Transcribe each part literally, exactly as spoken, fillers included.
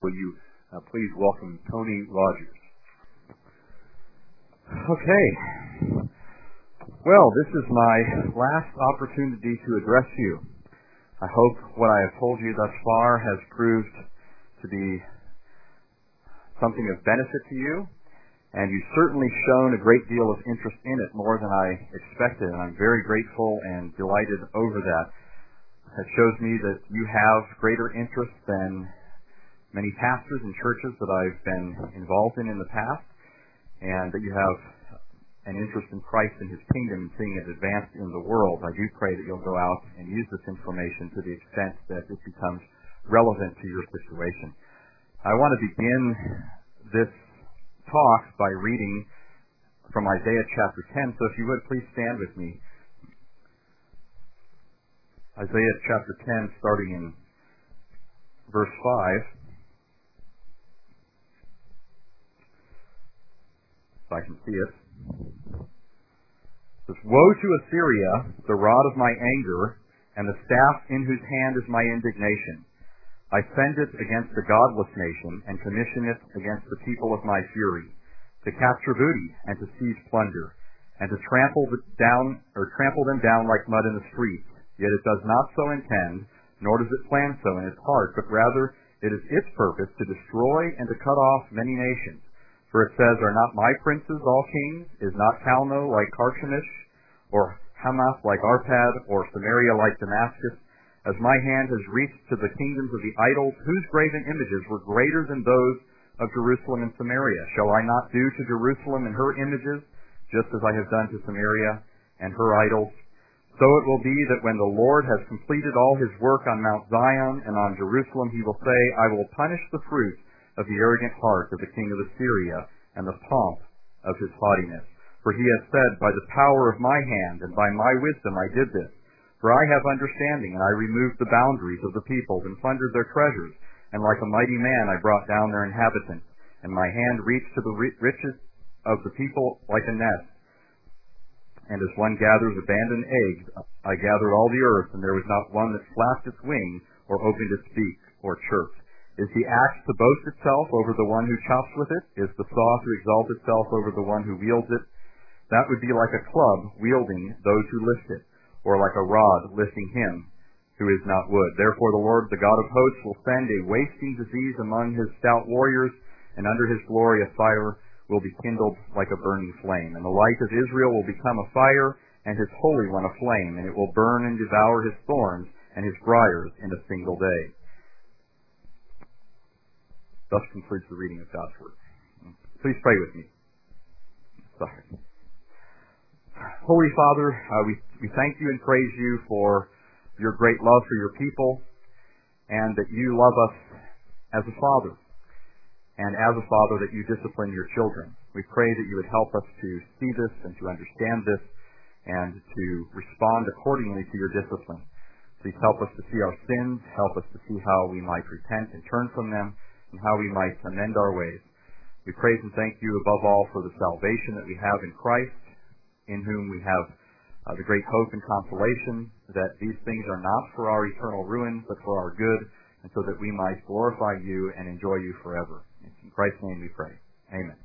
Will you uh, please welcome Tony Rogers? Okay. Well, this is my last opportunity to address you. I hope what I have told you thus far has proved to be something of benefit to you, and you've certainly shown a great deal of interest in it, more than I expected, and I'm very grateful and delighted over that. It shows me that you have greater interest than many pastors and churches that I've been involved in in the past, and that you have an interest in Christ and His kingdom and seeing it advanced in the world. I do pray that you'll go out and use this information to the extent that it becomes relevant to your situation. I want to begin this talk by reading from Isaiah chapter ten, so if you would, please stand with me. Isaiah chapter ten, starting in verse five. If I can see it. It says, "Woe to Assyria, the rod of my anger, and the staff in whose hand is my indignation. I send it against the godless nation, and commission it against the people of my fury, to capture booty, and to seize plunder, and to trample down or trample them down like mud in the streets. Yet it does not so intend, nor does it plan so in its heart, but rather it is its purpose to destroy and to cut off many nations. For it says, Are not my princes all kings? Is not Calno like Carchemish, or Hamath like Arpad, or Samaria like Damascus? As my hand has reached to the kingdoms of the idols, whose graven images were greater than those of Jerusalem and Samaria. Shall I not do to Jerusalem and her images, just as I have done to Samaria and her idols? So it will be that when the Lord has completed all His work on Mount Zion and on Jerusalem, He will say, I will punish the fruit of the arrogant heart of the king of Assyria and the pomp of his haughtiness. For he has said, By the power of my hand and by my wisdom I did this. For I have understanding, and I removed the boundaries of the peoples and plundered their treasures. And like a mighty man I brought down their inhabitants, and my hand reached to the riches of the people like a nest. And as one gathers abandoned eggs, I gathered all the earth, and there was not one that flapped its wing or opened its beak or chirped. Is the axe to boast itself over the one who chops with it? Is the saw to exalt itself over the one who wields it? That would be like a club wielding those who lift it, or like a rod lifting him who is not wood. Therefore the Lord, the God of hosts, will send a wasting disease among His stout warriors, and under His glory a fire will be kindled like a burning flame. And the light of Israel will become a fire, and His Holy One a flame, and it will burn and devour His thorns and His briars in a single day." Thus concludes the reading of God's Word. Please pray with me. Sorry. Holy Father, uh, we, we thank You and praise You for Your great love for Your people, and that You love us as a Father, and as a Father that You discipline Your children. We pray that You would help us to see this and to understand this and to respond accordingly to Your discipline. Please help us to see our sins, help us to see how we might repent and turn from them, and how we might amend our ways. We praise and thank You above all for the salvation that we have in Christ, in whom we have uh, the great hope and consolation that these things are not for our eternal ruin, but for our good, and so that we might glorify You and enjoy You forever. In Christ's name we pray. Amen.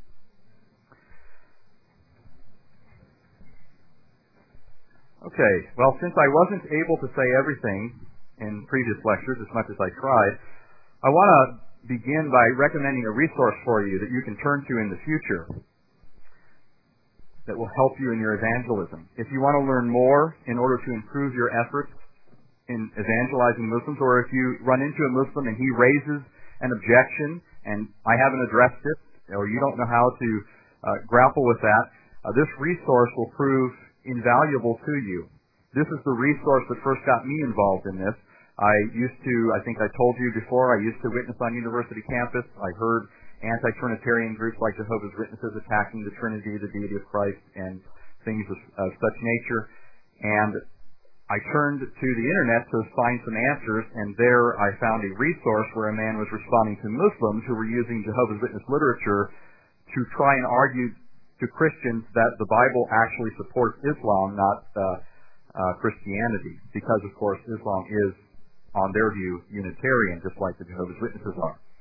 Okay, well, since I wasn't able to say everything in previous lectures as much as I tried, I want to begin by recommending a resource for you that you can turn to in the future that will help you in your evangelism. If you want to learn more in order to improve your efforts in evangelizing Muslims, or if you run into a Muslim and he raises an objection and I haven't addressed it, or you don't know how to uh, grapple with that, uh, this resource will prove invaluable to you. This is the resource that first got me involved in this. I used to, I think I told you before, I used to witness on university campus. I heard anti-Trinitarian groups like Jehovah's Witnesses attacking the Trinity, the deity of Christ, and things of, of such nature. And I turned to the internet to find some answers, and there I found a resource where a man was responding to Muslims who were using Jehovah's Witness literature to try and argue to Christians that the Bible actually supports Islam, not uh, uh, Christianity, because, of course, Islam is, on their view, Unitarian, just like the Jehovah's Witnesses are.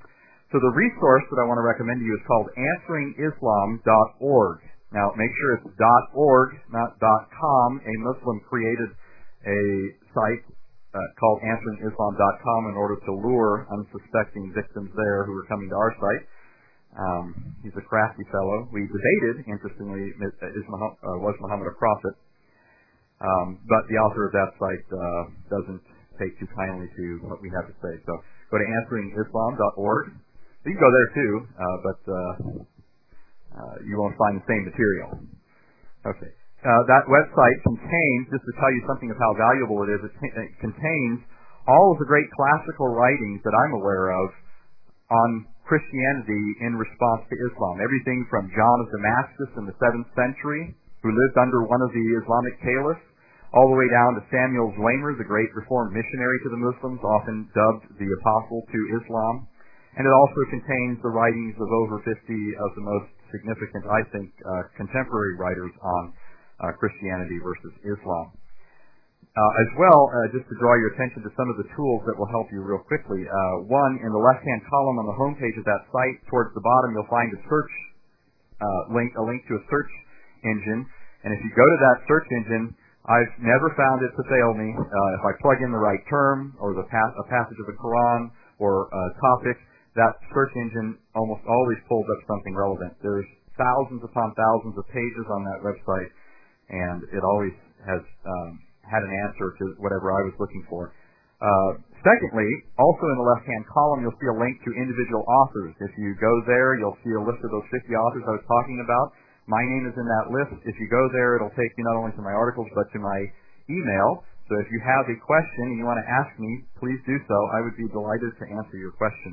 So the resource that I want to recommend to you is called answering islam dot org. Now, make sure it's .org, not .com. A Muslim created a site uh, called answering islam dot com in order to lure unsuspecting victims there who were coming to our site. Um, he's a crafty fellow. We debated, interestingly, is Muhammad, uh, was Muhammad a prophet? Um, but the author of that site uh, doesn't take too kindly to what we have to say. So go to answering islam dot org. You can go there too, uh, but uh, uh, you won't find the same material. Okay. Uh, that website contains, just to tell you something of how valuable it is, it, t- it contains all of the great classical writings that I'm aware of on Christianity in response to Islam. Everything from John of Damascus in the seventh century, who lived under one of the Islamic caliphs, all the way down to Samuel Zwemer, the great Reformed missionary to the Muslims, often dubbed the Apostle to Islam. And it also contains the writings of over fifty of the most significant, I think, uh, contemporary writers on uh, Christianity versus Islam. Uh, as well, uh, just to draw your attention to some of the tools that will help you real quickly. Uh, one, in the left-hand column on the home page of that site, towards the bottom, you'll find a search uh, link, a link to a search engine. And if you go to that search engine, I've never found it to fail me. Uh, if I plug in the right term or the pa- a passage of the Quran or a topic, that search engine almost always pulls up something relevant. There's thousands upon thousands of pages on that website, and it always has um, had an answer to whatever I was looking for. Uh, secondly, also in the left-hand column, you'll see a link to individual authors. If you go there, you'll see a list of those fifty authors I was talking about. My name is in that list. If you go there, it'll take you not only to my articles, but to my email. So if you have a question and you want to ask me, please do so. I would be delighted to answer your question.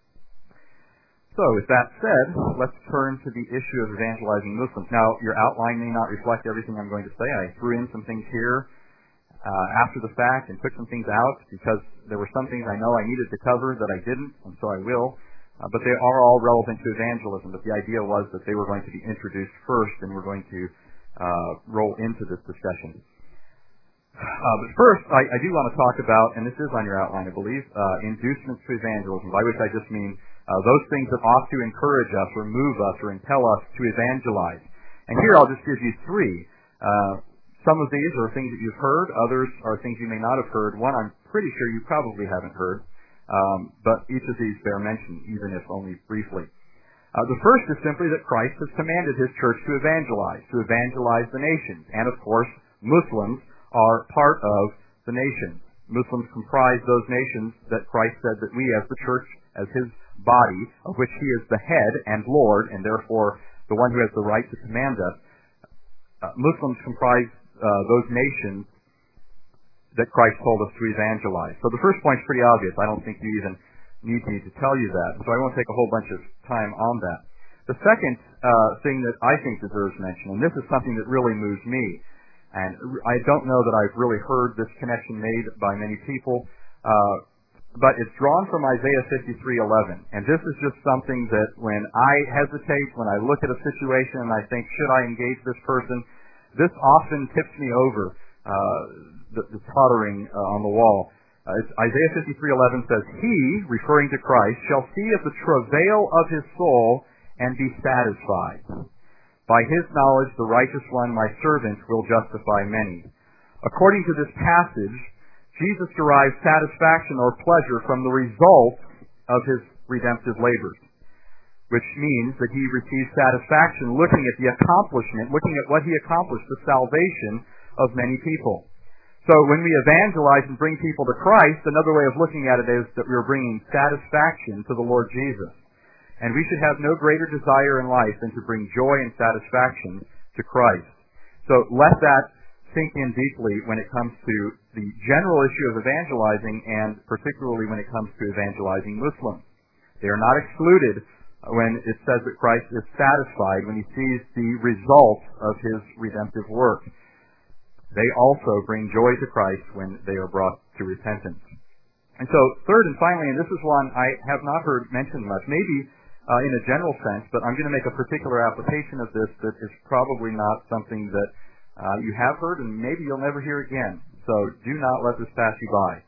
So, with that said, let's turn to the issue of evangelizing Muslims. Now, your outline may not reflect everything I'm going to say. I threw in some things here uh, after the fact and took some things out because there were some things I know I needed to cover that I didn't, and so I will. Uh, but they are all relevant to evangelism. But the idea was that they were going to be introduced first, and we're going to uh, roll into this discussion. Uh, but first, I, I do want to talk about, and this is on your outline, I believe, uh, inducements to evangelism, by which I just mean Uh, those things that ought to encourage us or move us or impel us to evangelize. And here I'll just give you three. Uh, some of these are things that you've heard. Others are things you may not have heard. One I'm pretty sure you probably haven't heard. Um, but each of these bear mention, even if only briefly. Uh, the first is simply that Christ has commanded His church to evangelize, to evangelize the nations. And of course, Muslims are part of the nations. Muslims comprise those nations that Christ said that we as the church, as His body, of which He is the head and Lord, and therefore the one who has the right to command us. Uh, Muslims comprise uh, those nations that Christ told us to evangelize. So the first point is pretty obvious. I don't think you even need me to tell you that, so I won't take a whole bunch of time on that. The second uh, thing that I think deserves mention, and this is something that really moves me, and I don't know that I've really heard this connection made by many people, uh, but it's drawn from Isaiah fifty-three eleven. And this is just something that when I hesitate, when I look at a situation and I think, should I engage this person, this often tips me over uh, the, the tottering uh, on the wall. Uh, it's Isaiah fifty-three eleven says, He, referring to Christ, shall see of the travail of His soul and be satisfied. By His knowledge the righteous one, my servant, will justify many. According to this passage, Jesus derives satisfaction or pleasure from the result of His redemptive labors, which means that He receives satisfaction looking at the accomplishment, looking at what He accomplished, the salvation of many people. So when we evangelize and bring people to Christ, another way of looking at it is that we're bringing satisfaction to the Lord Jesus. And we should have no greater desire in life than to bring joy and satisfaction to Christ. So let that sink in deeply when it comes to the general issue of evangelizing, and particularly when it comes to evangelizing Muslims. They are not excluded when it says that Christ is satisfied when He sees the result of His redemptive work. They also bring joy to Christ when they are brought to repentance. And so, third and finally, and this is one I have not heard mentioned much, maybe uh, in a general sense, but I'm going to make a particular application of this that is probably not something that Uh, you have heard, and maybe you'll never hear again. So do not let this pass you by.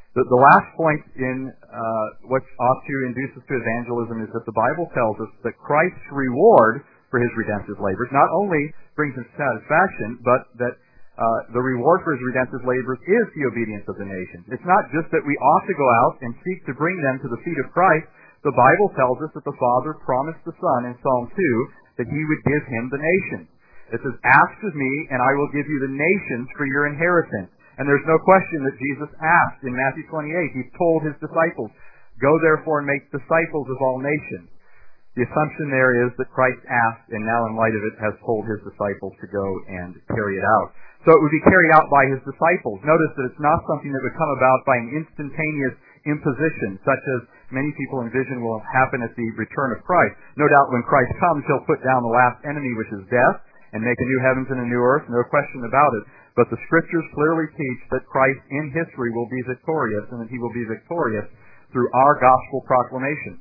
The, the last point in uh, what ought to induce us to evangelism is that the Bible tells us that Christ's reward for his redemptive labors not only brings him satisfaction, but that uh, the reward for his redemptive labors is the obedience of the nations. It's not just that we ought to go out and seek to bring them to the feet of Christ. The Bible tells us that the Father promised the Son in Psalm two that he would give him the nations. It says, ask of me, and I will give you the nations for your inheritance. And there's no question that Jesus asked in Matthew twenty-eight. He told his disciples, go therefore and make disciples of all nations. The assumption there is that Christ asked, and now in light of it has told his disciples to go and carry it out. So it would be carried out by his disciples. Notice that it's not something that would come about by an instantaneous imposition, such as many people envision will happen at the return of Christ. No doubt when Christ comes, he'll put down the last enemy, which is death, and make a new heavens and a new earth, no question about it. But the Scriptures clearly teach that Christ in history will be victorious, and that he will be victorious through our gospel proclamation.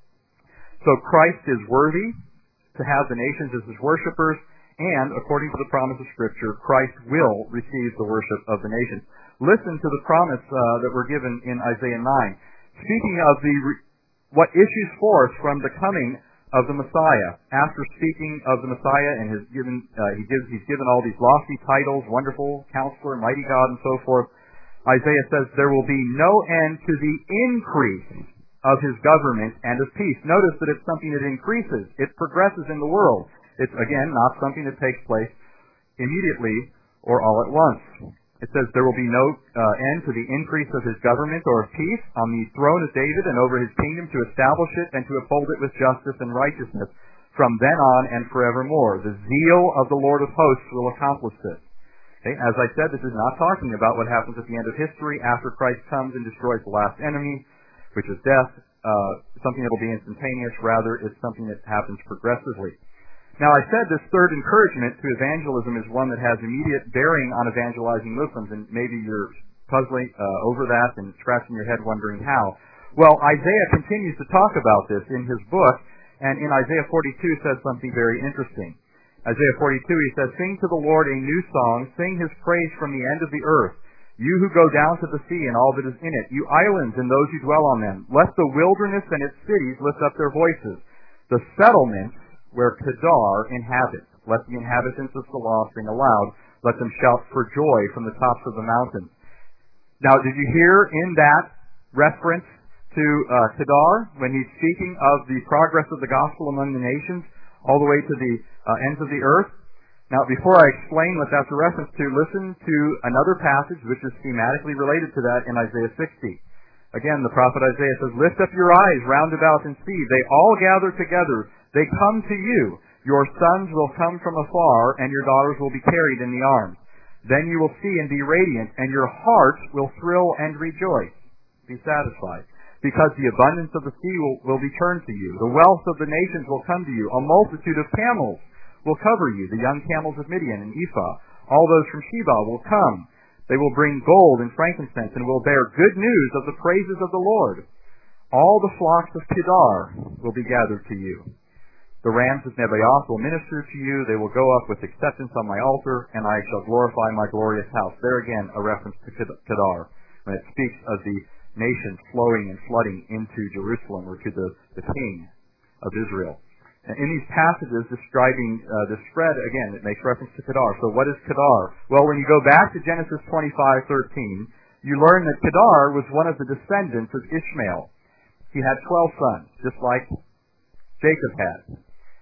So Christ is worthy to have the nations as his worshipers, and according to the promise of Scripture, Christ will receive the worship of the nations. Listen to the promise uh, that we're given in Isaiah nine. Speaking of the re- what issues forth from the coming of the Messiah. After speaking of the Messiah and has given, uh, he gives, he's given all these lofty titles, wonderful counselor, mighty God, and so forth, Isaiah says there will be no end to the increase of his government and of peace. Notice that it's something that increases. It progresses in the world. It's, again, not something that takes place immediately or all at once. It says there will be no uh, end to the increase of his government or of peace on the throne of David and over his kingdom, to establish it and to uphold it with justice and righteousness from then on and forevermore. The zeal of the Lord of hosts will accomplish this. Okay? As I said, this is not talking about what happens at the end of history after Christ comes and destroys the last enemy, which is death, uh, something that will be instantaneous. Rather, it's something that happens progressively. Now, I said this third encouragement to evangelism is one that has immediate bearing on evangelizing Muslims, and maybe you're puzzling uh, over that and scratching your head wondering how. Well, Isaiah continues to talk about this in his book, and in Isaiah forty-two says something very interesting. Isaiah forty-two, he says, sing to the Lord a new song, sing his praise from the end of the earth, you who go down to the sea and all that is in it, you islands and those who dwell on them. Let the wilderness and its cities lift up their voices. The settlements where Kedar inhabits. Let the inhabitants of Salah sing aloud. Let them shout for joy from the tops of the mountains. Now, did you hear in that reference to uh, Kedar, when he's speaking of the progress of the gospel among the nations, all the way to the uh, ends of the earth? Now, before I explain what that's a reference to, listen to another passage which is thematically related to that in Isaiah sixty. Again, the prophet Isaiah says, lift up your eyes round about and see. They all gather together. They come to you. Your sons will come from afar, and your daughters will be carried in the arms. Then you will see and be radiant, and your heart will thrill and rejoice. Be satisfied. Because the abundance of the sea will, will be turned to you. The wealth of the nations will come to you. A multitude of camels will cover you. The young camels of Midian and Ephah. All those from Sheba will come. They will bring gold and frankincense, and will bear good news of the praises of the Lord. All the flocks of Kedar will be gathered to you. The rams of Nebaioth will minister to you. They will go up with acceptance on my altar, and I shall glorify my glorious house. There again, a reference to Kedar, when it speaks of the nations flowing and flooding into Jerusalem, or to the, the king of Israel. And in these passages describing uh, the spread, again, it makes reference to Kedar. So what is Kedar? Well, when you go back to Genesis twenty-five thirteen, you learn that Kedar was one of the descendants of Ishmael. He had twelve sons, just like Jacob had.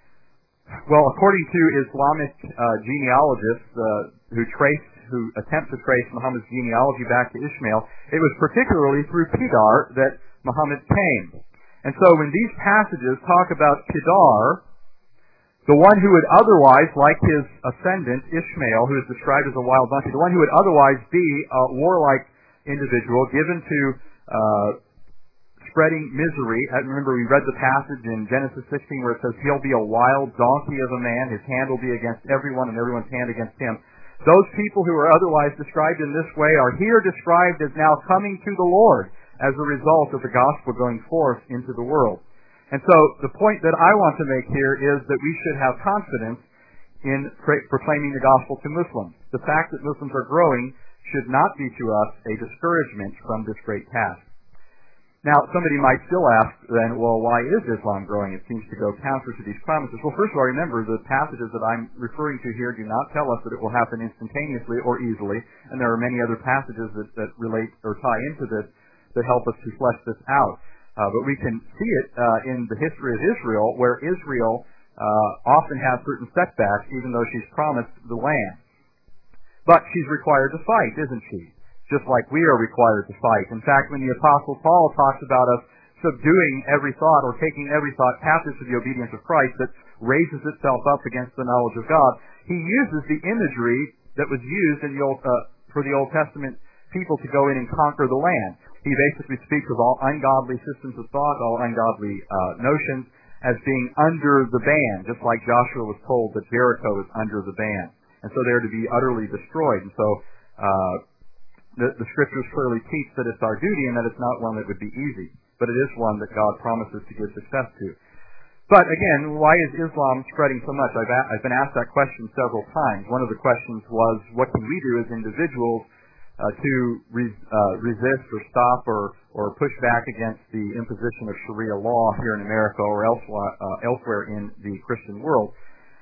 Well, according to Islamic uh, genealogists uh, who trace, who attempt to trace Muhammad's genealogy back to Ishmael, it was particularly through Kedar that Muhammad came. And so when these passages talk about Kedar, the one who would otherwise, like his ascendant Ishmael, who is described as a wild donkey, the one who would otherwise be a warlike individual given to uh, spreading misery. I remember we read the passage in Genesis sixteen where it says, he'll be a wild donkey of a man, his hand will be against everyone and everyone's hand against him. Those people who are otherwise described in this way are here described as now coming to the Lord as a result of the gospel going forth into the world. And so the point that I want to make here is that we should have confidence in proclaiming the gospel to Muslims. The fact that Muslims are growing should not be to us a discouragement from this great task. Now, somebody might still ask then, well, why is Islam growing? It seems to go counter to these promises. Well, first of all, remember, the passages that I'm referring to here do not tell us that it will happen instantaneously or easily, and there are many other passages that, that relate or tie into this that help us to flesh this out. Uh, but we can see it uh, in the history of Israel, where Israel uh, often has certain setbacks, even though she's promised the land. But she's required to fight, isn't she? Just like we are required to fight. In fact, when the Apostle Paul talks about us subduing every thought or taking every thought captive to the obedience of Christ that raises itself up against the knowledge of God, he uses the imagery that was used in the Old, uh, for the Old Testament people to go in and conquer the land. He basically speaks of all ungodly systems of thought, all ungodly uh, notions, as being under the ban, just like Joshua was told that Jericho is under the ban. And so they're to be utterly destroyed. And so uh, the, the Scriptures clearly teach that it's our duty and that it's not one that would be easy, but it is one that God promises to give success to. But again, why is Islam spreading so much? I've, a- I've been asked that question several times. One of the questions was, what can we do as individuals uh, to re- uh, resist or stop or, or push back against the imposition of Sharia law here in America or elsewhere, uh, elsewhere in the Christian world?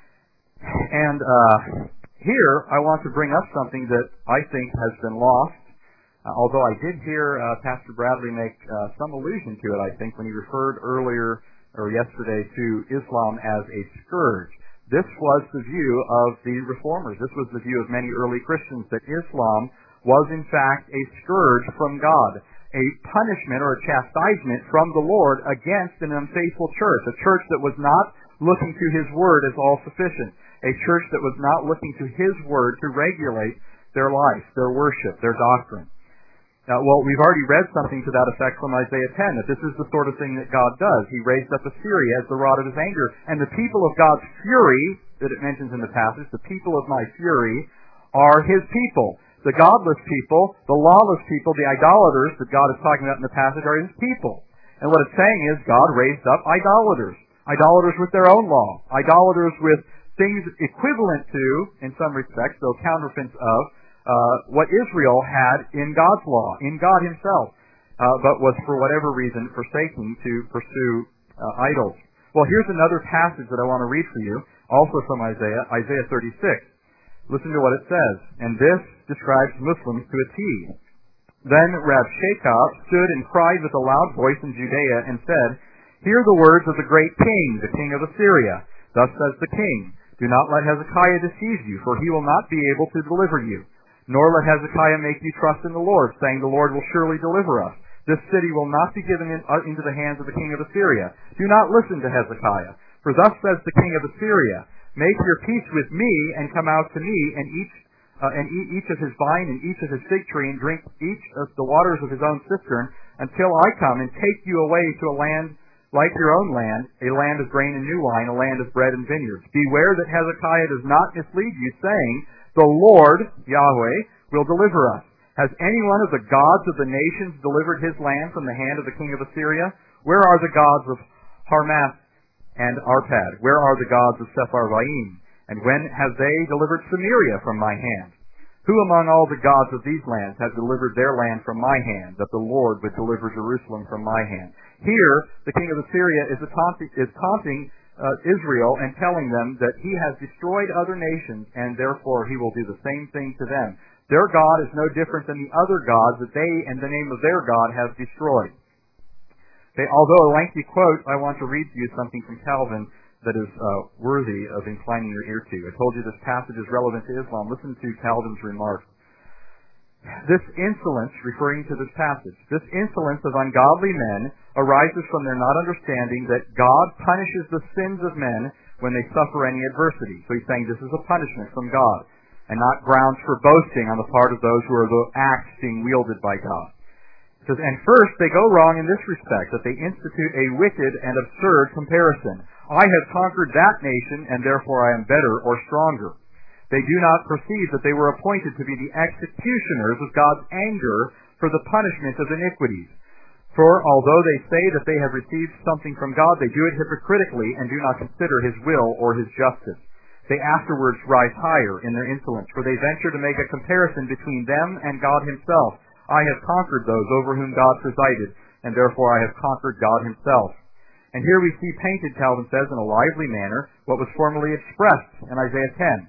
And uh, here, I want to bring up something that I think has been lost, uh, although I did hear uh, Pastor Bradley make uh, some allusion to it, I think, when he referred earlier or yesterday to Islam as a scourge. This was the view of the Reformers. This was the view of many early Christians, that Islam was, in fact, a scourge from God, a punishment or a chastisement from the Lord against an unfaithful church, a church that was not looking to His Word as all-sufficient, a church that was not looking to His Word to regulate their life, their worship, their doctrine. Now, well, we've already read something to that effect from Isaiah ten, that this is the sort of thing that God does. He raised up Assyria as the rod of His anger, and the people of God's fury, that it mentions in the passage, the people of my fury, are His people. The godless people, the lawless people, the idolaters that God is talking about in the passage are His people. And what it's saying is God raised up idolaters, idolaters with their own law, idolaters with things equivalent to, in some respects, though counterfeits of, uh, what Israel had in God's law, in God Himself, uh, but was for whatever reason forsaking to pursue uh, idols. Well, here's another passage that I want to read for you, also from Isaiah, Isaiah thirty-six. Listen to what it says. And this describes Muslims to a T. Then Rabshakeh stood and cried with a loud voice in Judea and said, "Hear the words of the great king, the king of Assyria. Thus says the king, do not let Hezekiah deceive you, for he will not be able to deliver you. Nor let Hezekiah make you trust in the Lord, saying, the Lord will surely deliver us. This city will not be given in, uh, into the hands of the king of Assyria. Do not listen to Hezekiah. For thus says the king of Assyria, make your peace with me, and come out to me, and each uh, and eat each of his vine and each of his fig tree, and drink each of the waters of his own cistern, until I come and take you away to a land like your own land, a land of grain and new wine, a land of bread and vineyards. Beware that Hezekiah does not mislead you, saying, the Lord, Yahweh, will deliver us. Has any one of the gods of the nations delivered his land from the hand of the king of Assyria? Where are the gods of Harmath and Arpad? Where are the gods of Sepharvaim? And when have they delivered Samaria from my hand? Who among all the gods of these lands have delivered their land from my hand, that the Lord would deliver Jerusalem from my hand? Here, the king of Assyria is taunting, is taunting uh, Israel and telling them that he has destroyed other nations, and therefore he will do the same thing to them. Their God is no different than the other gods that they, in the name of their God, have destroyed. Okay, although a lengthy quote, I want to read to you something from Calvin that is uh, worthy of inclining your ear to. I told you this passage is relevant to Islam. Listen to Calvin's remarks. This insolence, referring to this passage, this insolence of ungodly men arises from their not understanding that God punishes the sins of men when they suffer any adversity. So he's saying this is a punishment from God, and not grounds for boasting on the part of those who are the axe being wielded by God. It says, and first, they go wrong in this respect, that they institute a wicked and absurd comparison. I have conquered that nation, and therefore I am better or stronger. They do not perceive that they were appointed to be the executioners of God's anger for the punishment of iniquities. For although they say that they have received something from God, they do it hypocritically and do not consider His will or His justice. They afterwards rise higher in their insolence, for they venture to make a comparison between them and God himself. I have conquered those over whom God presided, and therefore I have conquered God himself. And here we see painted, Calvin says, in a lively manner, what was formerly expressed in Isaiah ten.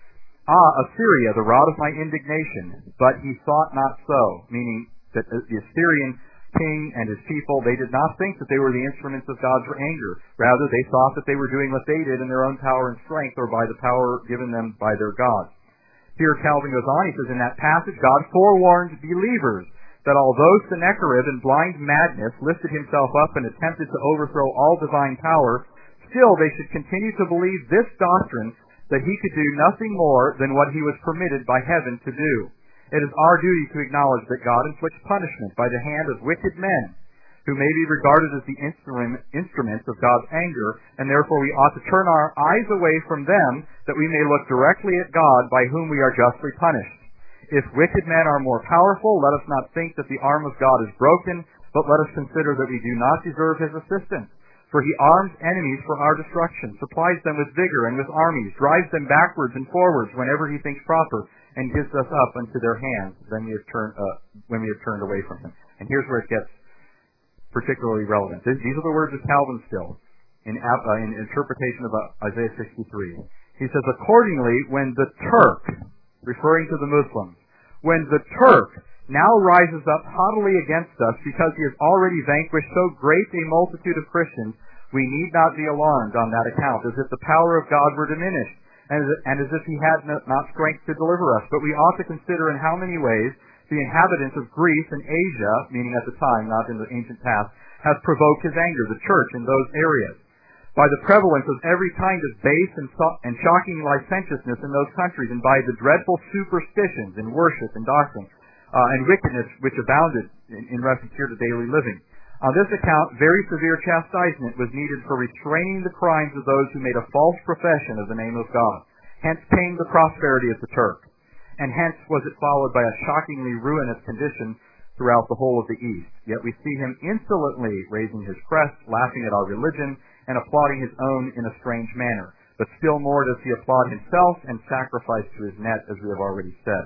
Ah, Assyria, the rod of my indignation, but he thought not so, meaning that the Assyrian king and his people, they did not think that they were the instruments of God's anger. Rather, they thought that they were doing what they did in their own power and strength, or by the power given them by their God. Here Calvin goes on, he says, in that passage, God forewarned believers that although Sennacherib in blind madness lifted himself up and attempted to overthrow all divine power, still they should continue to believe this doctrine, that he could do nothing more than what he was permitted by heaven to do. It is our duty to acknowledge that God inflicts punishment by the hand of wicked men, who may be regarded as the instrument, instruments of God's anger, and therefore we ought to turn our eyes away from them, that we may look directly at God, by whom we are justly punished. If wicked men are more powerful, let us not think that the arm of God is broken, but let us consider that we do not deserve his assistance. For he arms enemies for our destruction, supplies them with vigor and with armies, drives them backwards and forwards whenever he thinks proper, and gives us up unto their hands when we have turned, uh, when we have turned away from him. And here's where it gets particularly relevant. These are the words of Calvin still, in, uh, in interpretation of Isaiah sixty-three. He says, accordingly, when the Turk, referring to the Muslims, when the Turk now rises up haughtily against us because he has already vanquished so great a multitude of Christians, we need not be alarmed on that account, as if the power of God were diminished, and as, and as if he had no, not strength to deliver us. But we ought to consider in how many ways the inhabitants of Greece and Asia, meaning at the time, not in the ancient past, have provoked his anger, the church in those areas, by the prevalence of every kind of base and, so- and shocking licentiousness in those countries, and by the dreadful superstitions in worship and doctrine, uh, and wickedness which abounded in, in reference here to daily living. On this account, very severe chastisement was needed for restraining the crimes of those who made a false profession of the name of God. Hence came the prosperity of the Turk, and hence was it followed by a shockingly ruinous condition throughout the whole of the East. Yet we see him insolently raising his crest, laughing at our religion, and applauding his own in a strange manner. But still more does he applaud himself and sacrifice to his net, as we have already said.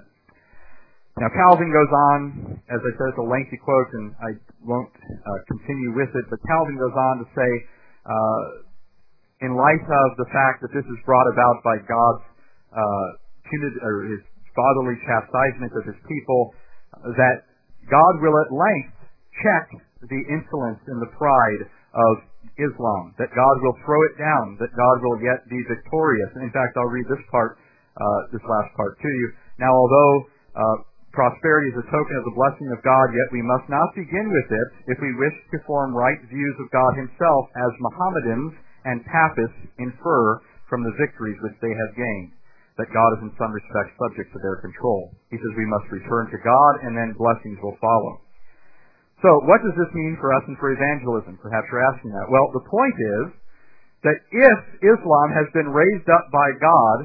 Now Calvin goes on, as I said, it's a lengthy quote, and I won't uh, continue with it, but Calvin goes on to say, uh, in light of the fact that this is brought about by God's uh, punitive, or his fatherly chastisement of his people, that God will at length check the insolence and the pride of Islam, that God will throw it down, that God will yet be victorious. And in fact, I'll read this part, uh, this last part to you. Now, although uh, prosperity is a token of the blessing of God, yet we must not begin with it if we wish to form right views of God himself, as Mohammedans and Papists infer from the victories which they have gained, that God is in some respects subject to their control. He says we must return to God, and then blessings will follow. So, what does this mean for us and for evangelism? Perhaps you're asking that. Well, the point is that if Islam has been raised up by God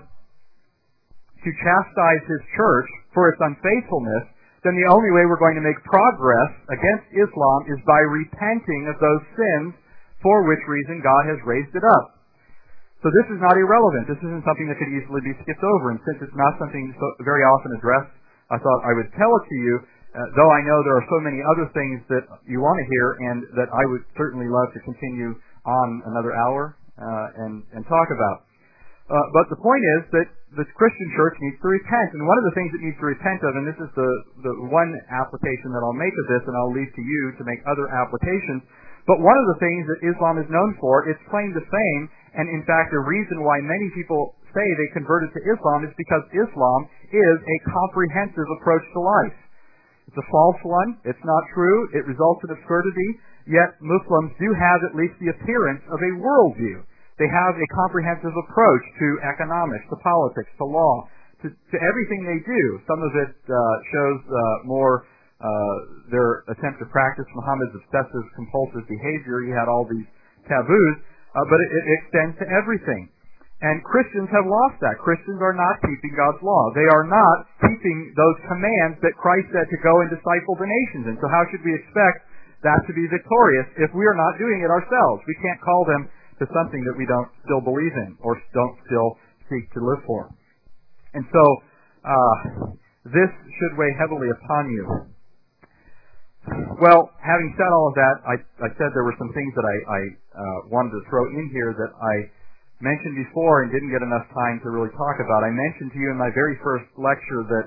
to chastise his church for its unfaithfulness, then the only way we're going to make progress against Islam is by repenting of those sins for which reason God has raised it up. So this is not irrelevant. This isn't something that could easily be skipped over. And since it's not something so very often addressed, I thought I would tell it to you, uh, though I know there are so many other things that you want to hear and that I would certainly love to continue on another hour uh, and, and talk about. Uh, but the point is that the Christian church needs to repent. And one of the things it needs to repent of, and this is the, the one application that I'll make of this, and I'll leave to you to make other applications, but one of the things that Islam is known for, its claim to fame, and in fact the reason why many people say they converted to Islam is because Islam is a comprehensive approach to life. It's a false one. It's not true. It results in absurdity. Yet Muslims do have at least the appearance of a worldview. They have a comprehensive approach to economics, to politics, to law, to, to everything they do. Some of it uh, shows uh, more uh, their attempt to practice Muhammad's obsessive, compulsive behavior. He had all these taboos, uh, but it, it extends to everything. And Christians have lost that. Christians are not keeping God's law. They are not keeping those commands that Christ said to go and disciple the nations. And so how should we expect that to be victorious if we are not doing it ourselves? We can't call them to something that we don't still believe in or don't still seek to live for. And so, uh, this should weigh heavily upon you. Well, having said all of that, I, I said there were some things that I, I uh, wanted to throw in here that I mentioned before and didn't get enough time to really talk about. I mentioned to you in my very first lecture that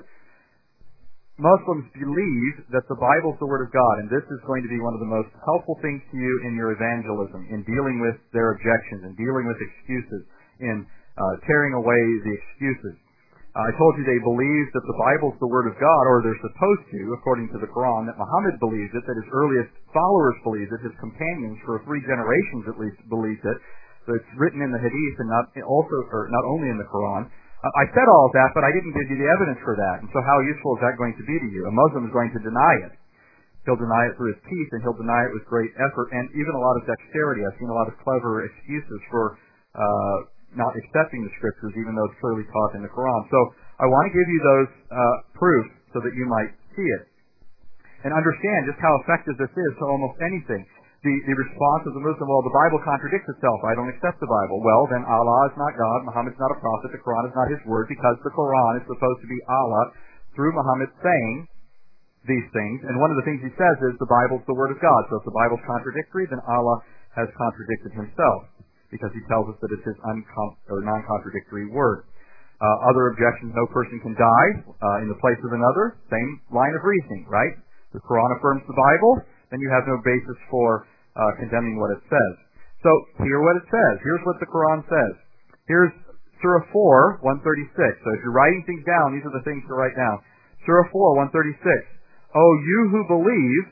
Muslims believe that the Bible is the Word of God, and this is going to be one of the most helpful things to you in your evangelism, in dealing with their objections, in dealing with excuses, in uh, tearing away the excuses. Uh, I told you they believe that the Bible is the Word of God, or they're supposed to, according to the Quran, that Muhammad believes it, that his earliest followers believed it, his companions for three generations at least believed it, that it's written in the Hadith and not also, or not only in the Quran. I said all of that, but I didn't give you the evidence for that. And so how useful is that going to be to you? A Muslim is going to deny it. He'll deny it through his teeth, and he'll deny it with great effort and even a lot of dexterity. I've seen a lot of clever excuses for uh, not accepting the Scriptures, even though it's clearly taught in the Quran. So I want to give you those uh, proofs so that you might see it and understand just how effective this is to almost anything. The, the response of the Muslim, well, the Bible contradicts itself. I don't accept the Bible. Well, then Allah is not God. Muhammad's not a prophet. The Quran is not his word, because the Quran is supposed to be Allah through Muhammad saying these things. And one of the things he says is the Bible is the word of God. So if the Bible is contradictory, then Allah has contradicted himself, because he tells us that it's his uncon- or non-contradictory word. Uh, other objections, no person can die uh, in the place of another. Same line of reasoning, right? The Quran affirms the Bible, then you have no basis for uh, condemning what it says. So, hear what it says. Here's what the Quran says. Here's Surah four, one thirty-six. So if you're writing things down, these are the things to write down. Surah four, one thirty-six. Oh, you who believe,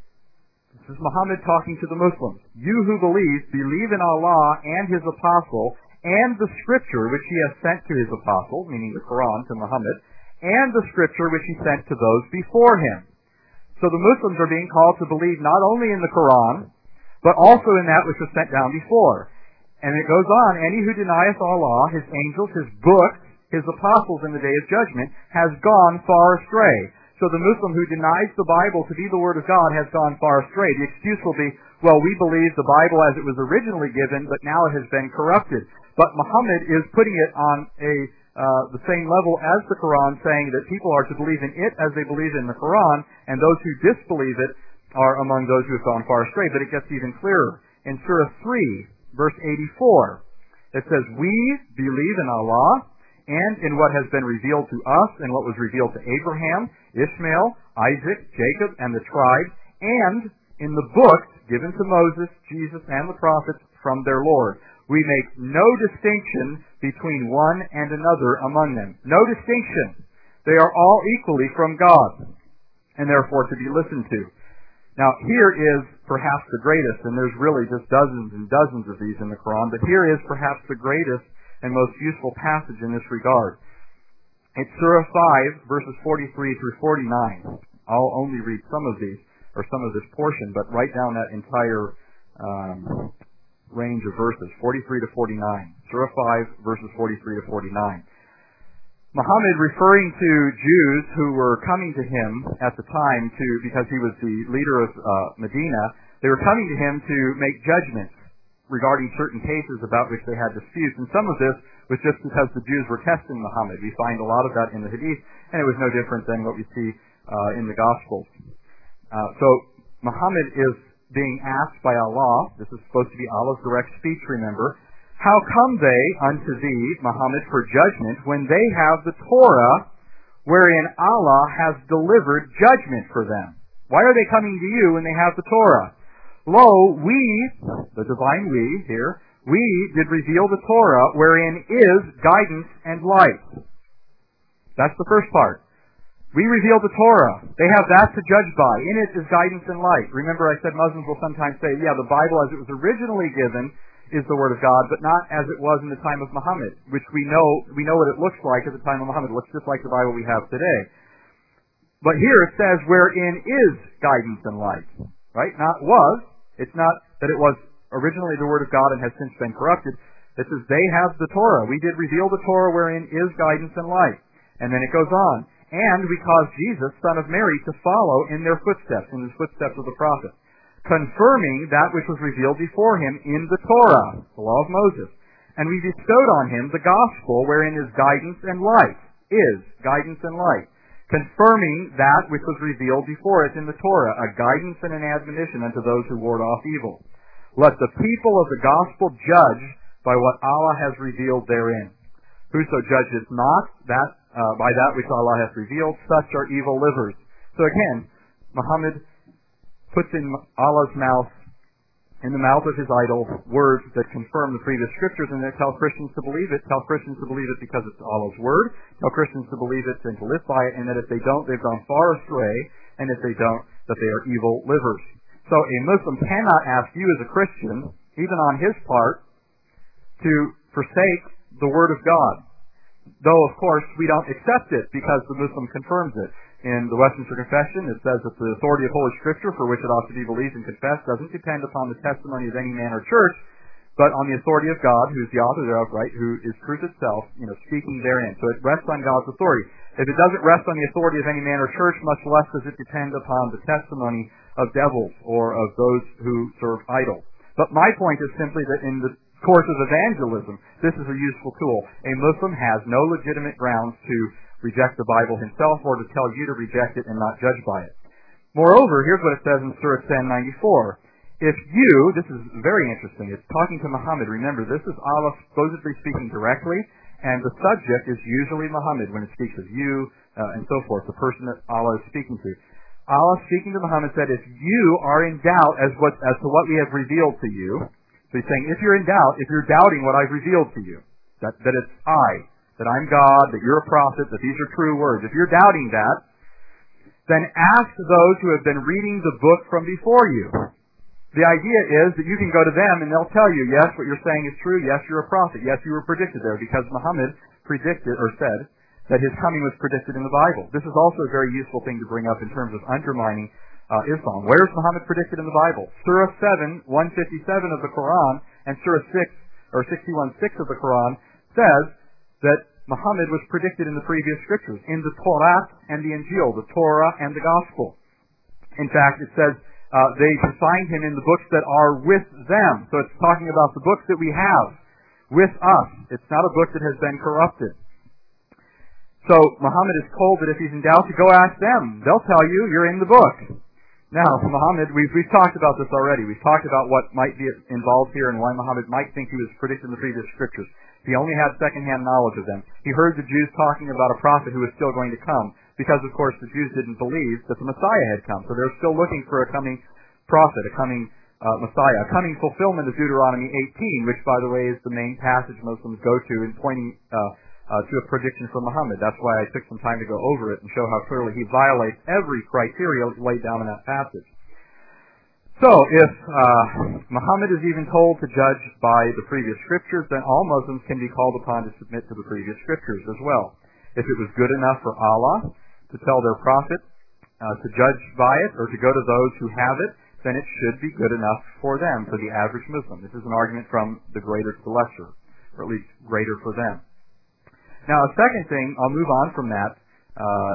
this is Muhammad talking to the Muslims. You who believe, believe in Allah and His Apostle, and the Scripture which He has sent to His Apostle, meaning the Quran to Muhammad, and the Scripture which He sent to those before Him. So the Muslims are being called to believe not only in the Quran, but also in that which was sent down before. And it goes on, any who denieth Allah, His angels, His books, His apostles in the day of judgment, has gone far astray. So the Muslim who denies the Bible to be the Word of God has gone far astray. The excuse will be, well, we believe the Bible as it was originally given, but now it has been corrupted. But Muhammad is putting it on a uh, the same level as the Quran, saying that people are to believe in it as they believe in the Quran, and those who disbelieve it are among those who have gone far astray. But it gets even clearer. In Surah three, verse eighty-four, it says, we believe in Allah and in what has been revealed to us and what was revealed to Abraham, Ishmael, Isaac, Jacob, and the tribes, and in the books given to Moses, Jesus, and the prophets from their Lord. We make no distinction between one and another among them. No distinction. They are all equally from God, and therefore to be listened to. Now, here is perhaps the greatest, and there's really just dozens and dozens of these in the Quran, but here is perhaps the greatest and most useful passage in this regard. It's Surah five, verses forty-three through forty-nine. I'll only read some of these, or some of this portion, but write down that entire um, range of verses, forty-three to forty-nine. Surah five, verses forty-three to forty-nine. Muhammad, referring to Jews who were coming to him at the time, to because he was the leader of uh, Medina, they were coming to him to make judgments regarding certain cases about which they had disputes. And some of this was just because the Jews were testing Muhammad. We find a lot of that in the Hadith, and it was no different than what we see uh, in the Gospels. Uh, so Muhammad is being asked by Allah, this is supposed to be Allah's direct speech, remember, how come they unto thee, Muhammad, for judgment, when they have the Torah, wherein Allah has delivered judgment for them? Why are they coming to you when they have the Torah? Lo, we, the divine we here, we did reveal the Torah, wherein is guidance and light. That's the first part. We revealed the Torah. They have that to judge by. In it is guidance and light. Remember, I said Muslims will sometimes say, yeah, the Bible as it was originally given is the Word of God, but not as it was in the time of Muhammad, which we know we know what it looks like at the time of Muhammad. It looks just like the Bible we have today. But here it says, wherein is guidance and light. Right? Not was. It's not that it was originally the Word of God and has since been corrupted. It says, they have the Torah. We did reveal the Torah wherein is guidance and light. And then it goes on. And we caused Jesus, son of Mary, to follow in their footsteps, in the footsteps of the prophet, confirming that which was revealed before him in the Torah, the law of Moses, And we bestowed on him the gospel wherein is guidance and light, is guidance and light, confirming that which was revealed before it in the Torah, a guidance and an admonition unto those who ward off evil. Let the people of the gospel judge by what Allah has revealed therein. Whoso judges not that uh, by that which Allah hath revealed, such are evil livers. So again, Muhammad puts in Allah's mouth, in the mouth of his idol, words that confirm the previous scriptures, and they tell Christians to believe it. Tell Christians to believe it because it's Allah's word. Tell Christians to believe it and to live by it, and that if they don't, they've gone far astray, and if they don't, that they are evil livers. So a Muslim cannot ask you as a Christian, even on his part, to forsake the word of God. Though, of course, we don't accept it because the Muslim confirms it. In the Westminster Confession, it says that the authority of Holy Scripture, for which it ought to be believed and confessed, doesn't depend upon the testimony of any man or church, but on the authority of God, who is the author thereof, right, who is truth itself, you know, speaking therein. So it rests on God's authority. If it doesn't rest on the authority of any man or church, much less does it depend upon the testimony of devils or of those who serve idols. But my point is simply that in the course of evangelism, this is a useful tool. A Muslim has no legitimate grounds to reject the Bible himself or to tell you to reject it and not judge by it. Moreover, here's what it says in Surah ten ninety-four. If you, this is very interesting, it's talking to Muhammad. Remember, this is Allah supposedly speaking directly, and the subject is usually Muhammad when it speaks of you uh, and so forth, the person that Allah is speaking to. Allah speaking to Muhammad said, if you are in doubt as, what, as to what we have revealed to you, so he's saying, if you're in doubt, if you're doubting what I've revealed to you, that, that it's I, that I'm God, that you're a prophet, that these are true words. If you're doubting that, then ask those who have been reading the book from before you. The idea is that you can go to them and they'll tell you, yes, what you're saying is true, yes, you're a prophet, yes, you were predicted there, because Muhammad predicted, or said, that his coming was predicted in the Bible. This is also a very useful thing to bring up in terms of undermining uh, Islam. Where is Muhammad predicted in the Bible? Surah seven, one fifty-seven of the Quran, and Surah six, or sixty-one six of the Quran, says that Muhammad was predicted in the previous scriptures, in the Torah and the Injil, the Torah and the Gospel. In fact, it says uh, they find him in the books that are with them. So it's talking about the books that we have with us. It's not a book that has been corrupted. So Muhammad is told that if he's in doubt to go ask them. They'll tell you you're in the book. Now, Muhammad, we've, we've talked about this already. We've talked about what might be involved here and why Muhammad might think he was predicted in the previous scriptures. He only had second-hand knowledge of them. He heard the Jews talking about a prophet who was still going to come, because, of course, the Jews didn't believe that the Messiah had come. So they're still looking for a coming prophet, a coming uh, Messiah, a coming fulfillment of Deuteronomy eighteen, which, by the way, is the main passage Muslims go to in pointing uh, uh, to a prediction from Muhammad. That's why I took some time to go over it and show how clearly he violates every criteria laid down in that passage. So, if uh, Muhammad is even told to judge by the previous scriptures, then all Muslims can be called upon to submit to the previous scriptures as well. If it was good enough for Allah to tell their prophet uh, to judge by it, or to go to those who have it, then it should be good enough for them, for the average Muslim. This is an argument from the greater to the lesser, or at least greater for them. Now, a second thing, I'll move on from that, uh,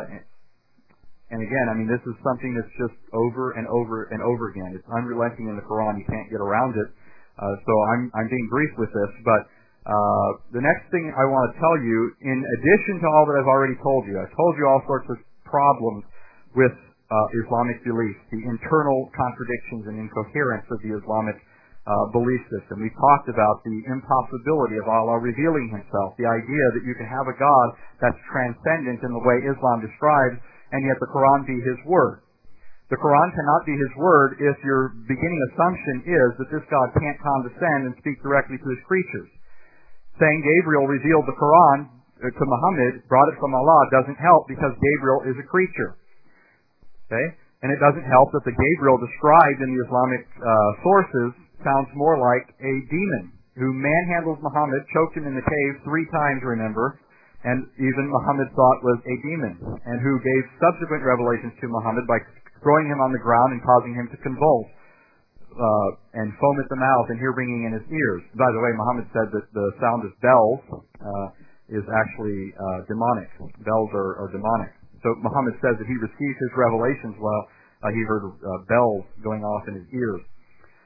and again, I mean, this is something that's just over and over and over again. It's unrelenting in the Quran. You can't get around it. Uh, so I'm, I'm being brief with this. But uh, the next thing I want to tell you, in addition to all that I've already told you, I've told you all sorts of problems with uh, Islamic beliefs, the internal contradictions and incoherence of the Islamic uh, belief system. We've talked about the impossibility of Allah revealing himself, the idea that you can have a God that's transcendent in the way Islam describes, and yet the Quran be his word. The Quran cannot be his word if your beginning assumption is that this God can't condescend and speak directly to his creatures. Saying Gabriel revealed the Quran to Muhammad, brought it from Allah, doesn't help because Gabriel is a creature. Okay? And it doesn't help that the Gabriel described in the Islamic uh, sources sounds more like a demon who manhandles Muhammad, choked him in the cave three times, remember, and even Muhammad thought was a demon, and who gave subsequent revelations to Muhammad by throwing him on the ground and causing him to convulse uh, and foam at the mouth and hair ringing in his ears. By the way, Muhammad said that the sound of bells uh, is actually uh, demonic. Bells are, are demonic. So Muhammad says that he received his revelations while uh, he heard uh, bells going off in his ears.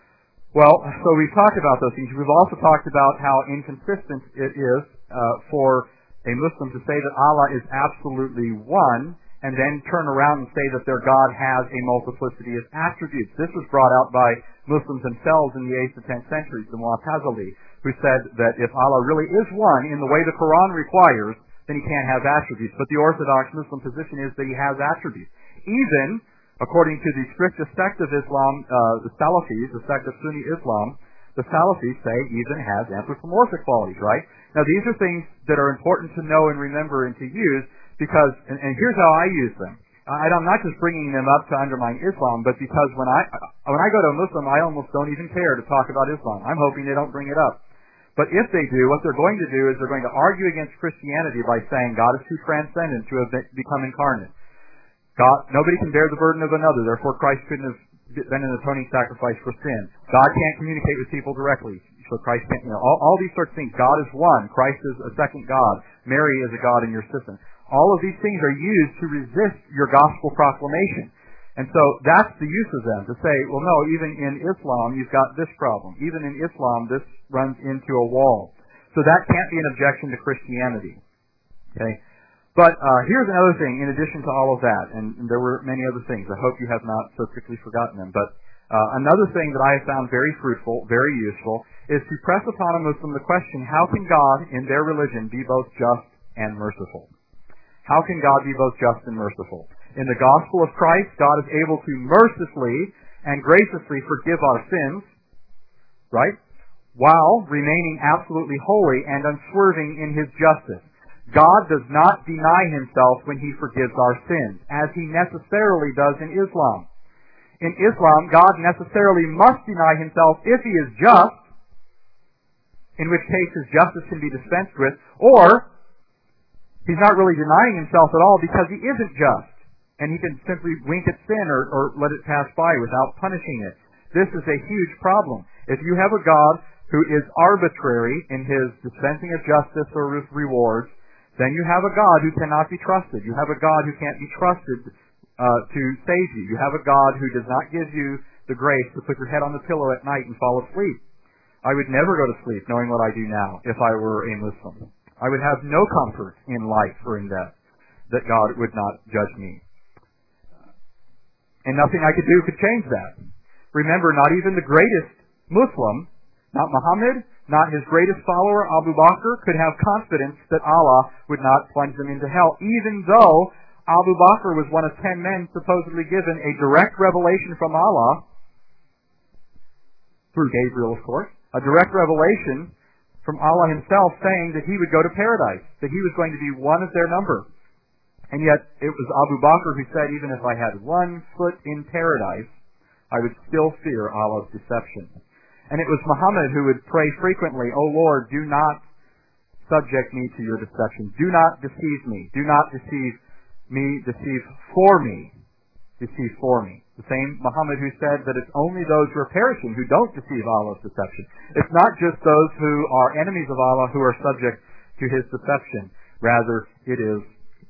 Well, so we've talked about those things. We've also talked about how inconsistent it is uh, for a Muslim to say that Allah is absolutely one and then turn around and say that their God has a multiplicity of attributes. This was brought out by Muslims themselves in the eighth to tenth centuries, the Mu'tazili, who said that if Allah really is one in the way the Quran requires, then he can't have attributes. But the Orthodox Muslim position is that he has attributes. Even, according to the strictest sect of Islam, uh, the Salafis, the sect of Sunni Islam, the Salafis say even has anthropomorphic qualities, right? Now these are things that are important to know and remember and to use because, and, and here's how I use them. I, I'm not just bringing them up to undermine Islam, but because when I when I go to a Muslim, I almost don't even care to talk about Islam. I'm hoping they don't bring it up. But if they do, what they're going to do is they're going to argue against Christianity by saying God is too transcendent to have become incarnate. God, nobody can bear the burden of another, therefore Christ couldn't have been an atoning sacrifice for sin. God can't communicate with people directly, so Christ can't, you know, all, all these sorts of things. God is one. Christ is a second God. Mary is a God in your system. All of these things are used to resist your gospel proclamation. And so that's the use of them, to say, well, no, even in Islam, you've got this problem. Even in Islam, this runs into a wall. So that can't be an objection to Christianity. Okay? But uh, here's another thing, in addition to all of that, and, and there were many other things. I hope you have not so quickly forgotten them. But uh, another thing that I have found very fruitful, very useful, is to press upon a Muslim the question, how can God, in their religion, be both just and merciful? How can God be both just and merciful? In the gospel of Christ, God is able to mercifully and graciously forgive our sins, right? While remaining absolutely holy and unswerving in His justice. God does not deny Himself when He forgives our sins, as He necessarily does in Islam. In Islam, God necessarily must deny Himself if He is just, in which case His justice can be dispensed with, or He's not really denying Himself at all because He isn't just, and He can simply wink at sin or, or let it pass by without punishing it. This is a huge problem. If you have a God who is arbitrary in His dispensing of justice or rewards, then you have a God who cannot be trusted. You have a God who can't be trusted uh, to save you. You have a God who does not give you the grace to put your head on the pillow at night and fall asleep. I would never go to sleep knowing what I do now if I were a Muslim. I would have no comfort in life or in death that God would not judge me. And nothing I could do could change that. Remember, not even the greatest Muslim, not Muhammad, not his greatest follower, Abu Bakr, could have confidence that Allah would not plunge them into hell, even though Abu Bakr was one of ten men supposedly given a direct revelation from Allah, through Gabriel, of course, a direct revelation from Allah Himself saying that he would go to paradise, that he was going to be one of their number. And yet, it was Abu Bakr who said, even if I had one foot in paradise, I would still fear Allah's deception. And it was Muhammad who would pray frequently, O Lord, do not subject me to your deception. Do not deceive me. Do not deceive me, deceive for me. Deceive for me. The same Muhammad who said that it's only those who are perishing who don't deceive Allah's deception. It's not just those who are enemies of Allah who are subject to His deception. Rather, it is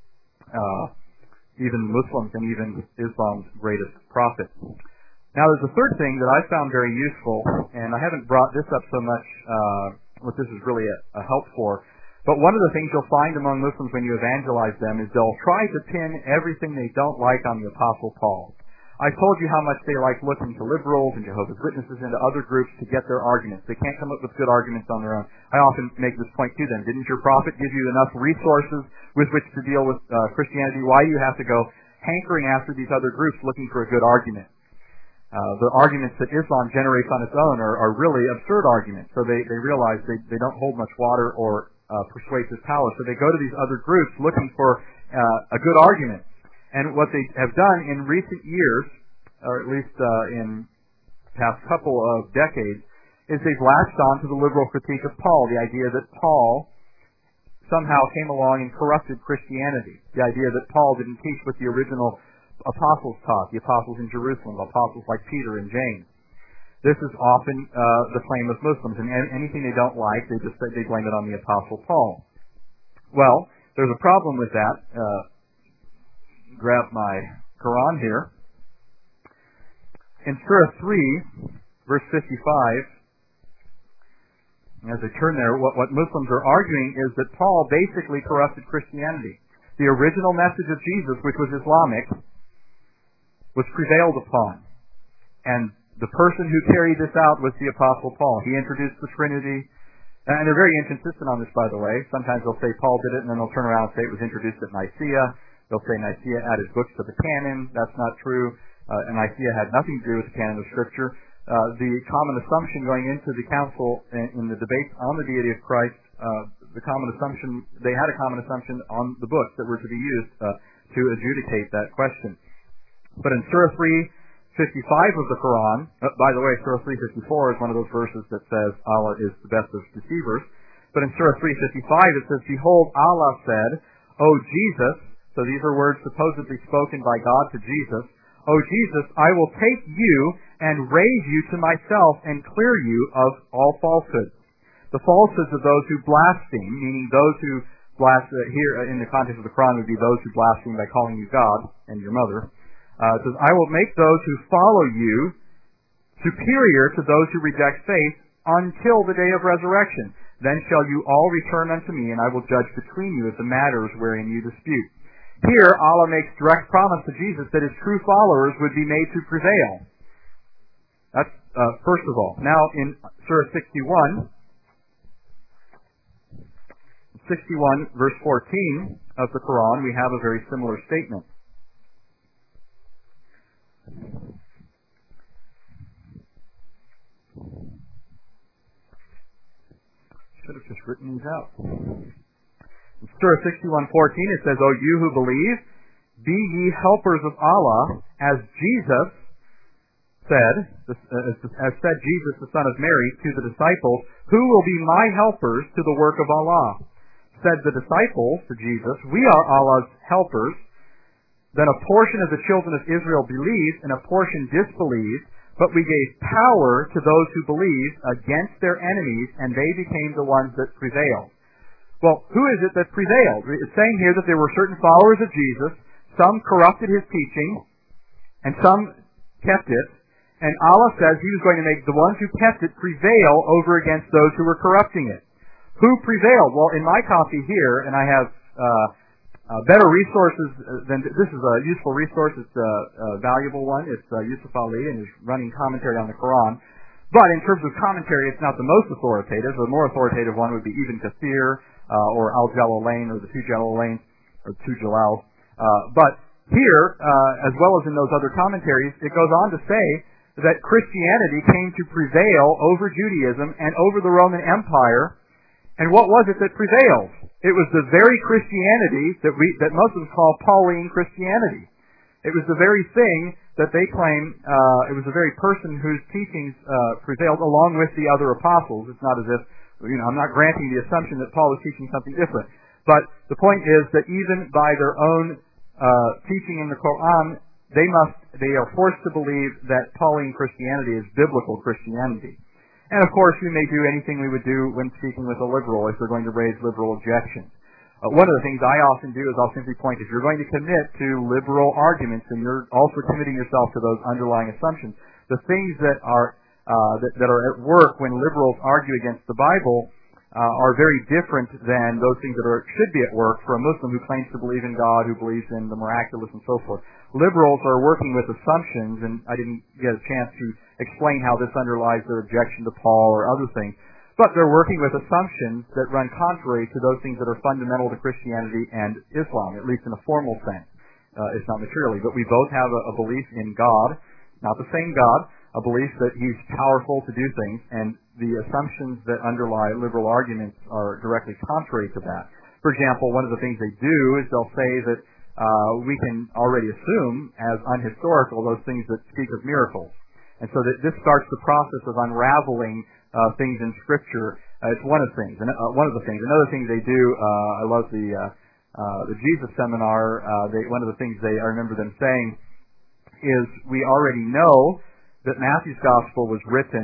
uh, even Muslims and even Islam's greatest prophet. Now, there's a third thing that I found very useful, and I haven't brought this up so much, uh, what this is really a, a help for, but one of the things you'll find among Muslims when you evangelize them is they'll try to pin everything they don't like on the Apostle Paul. I told you how much they like looking to liberals and Jehovah's Witnesses and to other groups to get their arguments. They can't come up with good arguments on their own. I often make this point to them. Didn't your prophet give you enough resources with which to deal with uh, Christianity? Why do you have to go hankering after these other groups looking for a good argument? Uh, the arguments that Islam generates on its own are, are really absurd arguments. So they, they realize they, they don't hold much water or uh, persuasive power. So they go to these other groups looking for uh, a good argument. And what they have done in recent years, or at least uh, in the past couple of decades, is they've latched on to the liberal critique of Paul, the idea that Paul somehow came along and corrupted Christianity, the idea that Paul didn't teach what the original apostles taught, the apostles in Jerusalem, apostles like Peter and James. This is often uh, the claim of Muslims, and anything they don't like, they just they blame it on the Apostle Paul. Well, there's a problem with that. Uh, grab my Quran here. In Surah three, verse fifty-five, as I turn there, what, what Muslims are arguing is that Paul basically corrupted Christianity. The original message of Jesus, which was Islamic, was prevailed upon. And the person who carried this out was the Apostle Paul. He introduced the Trinity, and they're very inconsistent on this, by the way. Sometimes they'll say Paul did it, and then they'll turn around and say it was introduced at Nicaea. They'll say Nicaea added books to the canon. That's not true. Uh, and Nicaea had nothing to do with the canon of Scripture. Uh, the common assumption going into the council in, in the debates on the deity of Christ, uh, the common assumption, they had a common assumption on the books that were to be used uh, to adjudicate that question. But in Surah three fifty-five of the Quran, uh, by the way, Surah three fifty-four is one of those verses that says Allah is the best of deceivers. But in Surah three fifty-five it says, "Behold, Allah said, O Jesus," so these are words supposedly spoken by God to Jesus, "O Jesus, I will take you and raise you to myself and clear you of all falsehoods." The falsehoods of those who blaspheme, meaning those who blaspheme, here in the context of the Quran would be those who blaspheme by calling you God and your mother. Uh, it says, "I will make those who follow you superior to those who reject faith until the day of resurrection. Then shall you all return unto me, and I will judge between you of the matters wherein you dispute." Here, Allah makes direct promise to Jesus that his true followers would be made to prevail. That's uh, first of all. Now, in Surah sixty-one, sixty-one, verse fourteen of the Quran, we have a very similar statement. Should have just written these out. In Surah sixty-one fourteen it says, "O you who believe, be ye helpers of Allah, as Jesus said, as said Jesus, the son of Mary, to the disciples, who will be my helpers to the work of Allah? Said the disciples to Jesus, we are Allah's helpers. Then a portion of the children of Israel believed, and a portion disbelieved, but we gave power to those who believed against their enemies, and they became the ones that prevailed." Well, who is it that prevailed? It's saying here that there were certain followers of Jesus, some corrupted his teaching, and some kept it, and Allah says he was going to make the ones who kept it prevail over against those who were corrupting it. Who prevailed? Well, in my copy here, and I have uh, uh, better resources than this is a useful resource. It's a, a valuable one. It's uh, Yusuf Ali and his running commentary on the Quran. But in terms of commentary, it's not the most authoritative. The more authoritative one would be Ibn Kathir uh, or Al-Jalalain or the two Jalalains or two Jalals. Uh, but here, uh, as well as in those other commentaries, it goes on to say that Christianity came to prevail over Judaism and over the Roman Empire. And what was it that prevailed? It was the very Christianity that we that Muslims call Pauline Christianity. It was the very thing that they claim, uh, it was the very person whose teachings uh, prevailed along with the other apostles. It's not as if, you know, I'm not granting the assumption that Paul was teaching something different. But the point is that even by their own uh, teaching in the Quran, they must, they are forced to believe that Pauline Christianity is biblical Christianity. And of course, we may do anything we would do when speaking with a liberal if they're going to raise liberal objections. Uh, one of the things I often do is I'll simply point, if you're going to commit to liberal arguments and you're also committing yourself to those underlying assumptions, the things that are uh, that, that are at work when liberals argue against the Bible uh, are very different than those things that are should be at work for a Muslim who claims to believe in God, who believes in the miraculous and so forth. Liberals are working with assumptions, and I didn't get a chance to explain how this underlies their objection to Paul or other things. But they're working with assumptions that run contrary to those things that are fundamental to Christianity and Islam, at least in a formal sense, uh, if not materially. But we both have a, a belief in God, not the same God, a belief that He's powerful to do things, and the assumptions that underlie liberal arguments are directly contrary to that. For example, one of the things they do is they'll say that uh, we can already assume as unhistorical those things that speak of miracles. And so that this starts the process of unraveling uh, things in Scripture. Uh, it's one of the things. And uh, one of the things. Another thing they do. Uh, I love the uh, uh, the Jesus seminar. Uh, they, one of the things they I remember them saying is we already know that Matthew's gospel was written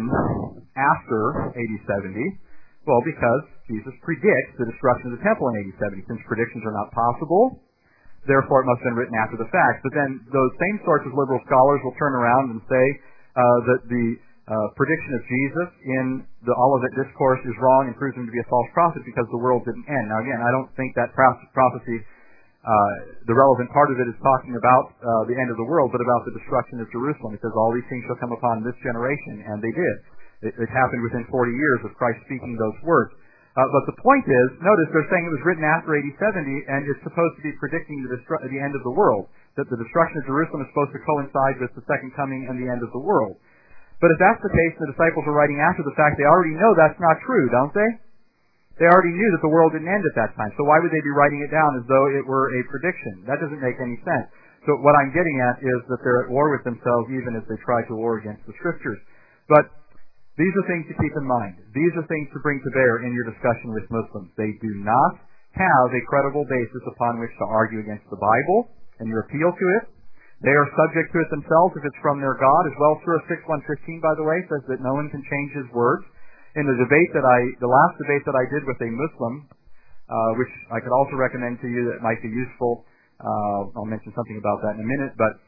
after A D seventy. Well, because Jesus predicts the destruction of the temple in A D seventy. Since predictions are not possible, therefore it must have been written after the fact. But then those same sorts of liberal scholars will turn around and say uh, that the uh, prediction of Jesus in the Olivet Discourse is wrong and proves him to be a false prophet because the world didn't end. Now again, I don't think that prophecy, uh, the relevant part of it is talking about uh, the end of the world, but about the destruction of Jerusalem. It says all these things shall come upon this generation, and they did. It, it happened within forty years of Christ speaking those words. Uh, but the point is, notice they're saying it was written after A D seventy, and it's supposed to be predicting the, destru- the end of the world, that the destruction of Jerusalem is supposed to coincide with the second coming and the end of the world. But if that's the case, the disciples are writing after the fact, they already know that's not true, don't they? They already knew that the world didn't end at that time, so why would they be writing it down as though it were a prediction? That doesn't make any sense. So what I'm getting at is that they're at war with themselves even as they try to war against the Scriptures. But these are things to keep in mind. These are things to bring to bear in your discussion with Muslims. They do not have a credible basis upon which to argue against the Bible and your appeal to it. They are subject to it themselves if it's from their God as well. Surah six one fifteen, by the way, says that no one can change his words. In the debate that I, the last debate that I did with a Muslim, uh, which I could also recommend to you that might be useful, uh, I'll mention something about that in a minute, but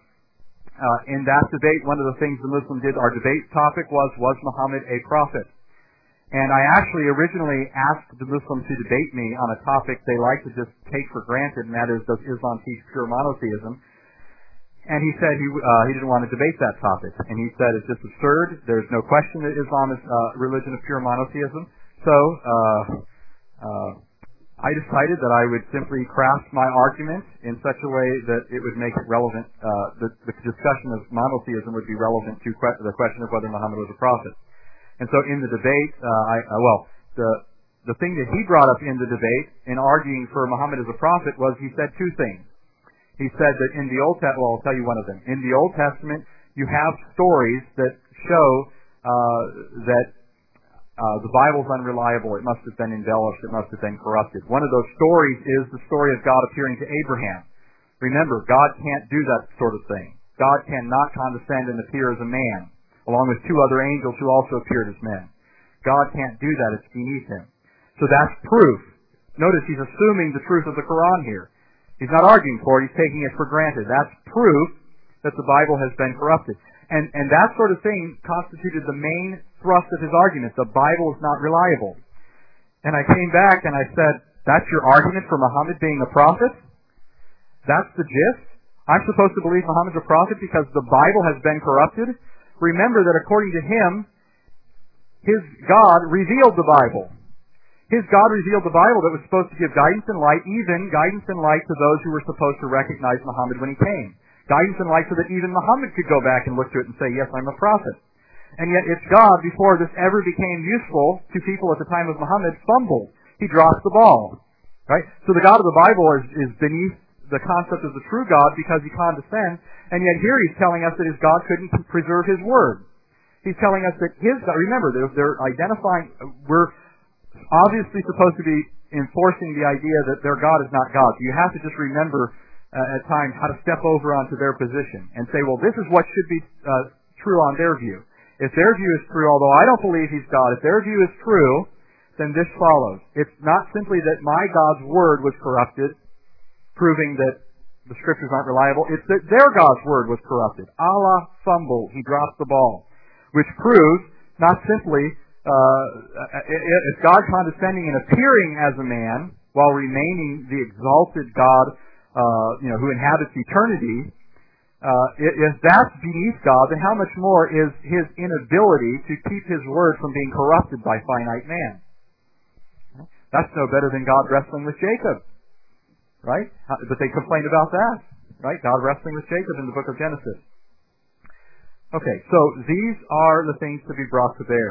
uh, in that debate, one of the things the Muslim did, our debate topic was, was Muhammad a prophet? And I actually originally asked the Muslim to debate me on a topic they like to just take for granted, and that is, does Islam teach pure monotheism? And he said he uh, he didn't want to debate that topic. And he said it's just absurd. There's no question that Islam is a uh, religion of pure monotheism. So uh, uh, I decided that I would simply craft my argument in such a way that it would make it relevant. Uh, the, the discussion of monotheism would be relevant to que- the question of whether Muhammad was a prophet. And so in the debate, uh, I, uh, well, the the thing that he brought up in the debate in arguing for Muhammad as a prophet was he said two things. He said that in the Old Testament, well, I'll tell you one of them. In the Old Testament, you have stories that show uh, that uh, the Bible's unreliable. It must have been embellished. It must have been corrupted. One of those stories is the story of God appearing to Abraham. Remember, God can't do that sort of thing. God cannot condescend and appear as a man, along with two other angels who also appeared as men. God can't do that. It's beneath him. So that's proof. Notice he's assuming the truth of the Quran here. He's not arguing for it. He's taking it for granted. That's proof that the Bible has been corrupted. And, and that sort of thing constituted the main thrust of his argument. The Bible is not reliable. And I came back and I said, that's your argument for Muhammad being a prophet? That's the gist? I'm supposed to believe Muhammad's a prophet because the Bible has been corrupted? Remember that according to him, his God revealed the Bible. His God revealed the Bible that was supposed to give guidance and light, even guidance and light to those who were supposed to recognize Muhammad when he came. Guidance and light so that even Muhammad could go back and look to it and say, yes, I'm a prophet. And yet it's God, before this ever became useful to people at the time of Muhammad, fumbled. He dropped the ball. Right? So the God of the Bible is, is beneath the concept of the true God because he condescends, and yet here he's telling us that his God couldn't preserve his word. He's telling us that his God, remember, they're, they're identifying, we're obviously supposed to be enforcing the idea that their God is not God. So you have to just remember uh, at times how to step over onto their position and say, well, this is what should be uh, true on their view. If their view is true, although I don't believe he's God, if their view is true, then this follows. It's not simply that my God's word was corrupted, proving that the scriptures aren't reliable. It's that their God's word was corrupted. Allah fumbled. He dropped the ball. Which proves not simply Uh, if God condescending and appearing as a man while remaining the exalted God, uh, you know, who inhabits eternity, uh, if that's beneath God, then how much more is his inability to keep his word from being corrupted by finite man? That's no better than God wrestling with Jacob, right? But they complained about that, right? God wrestling with Jacob in the book of Genesis. Okay, so these are the things to be brought to bear.